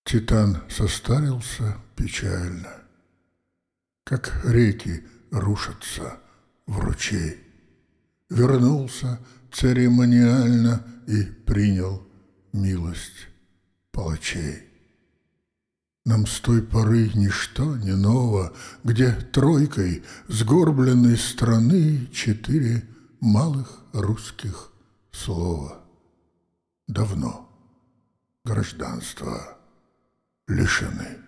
Титан состарился печально, как реки рушатся в ручей. Вернулся церемониально и принял милость палачей. Нам с той поры ничто не ново, где тройкой сгорбленной страны 4 малых русских слова. Давно гражданства лишены.